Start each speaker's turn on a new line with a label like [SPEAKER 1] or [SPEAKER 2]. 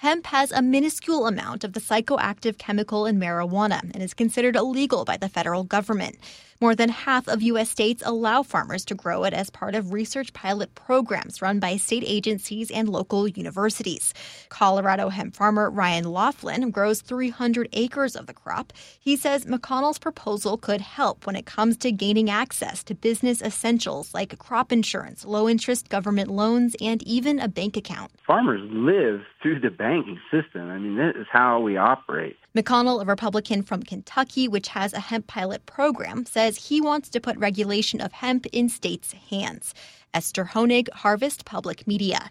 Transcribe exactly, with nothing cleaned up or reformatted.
[SPEAKER 1] Hemp has a minuscule amount of the psychoactive chemical in marijuana and is considered illegal by the federal government. More than half of U S states allow farmers to grow it as part of research pilot programs run by state agencies and local universities. Colorado hemp farmer Ryan Laughlin grows three hundred acres of the crop. He says McConnell's proposal could help when it comes to gaining access to business essentials like crop insurance, low-interest government loans, and even a bank account.
[SPEAKER 2] Farmers live through the banking system. I mean, this is how we operate.
[SPEAKER 1] McConnell, a Republican from Kentucky, which has a hemp pilot program, says he wants to put regulation of hemp in states' hands. Esther Honig, Harvest Public Media.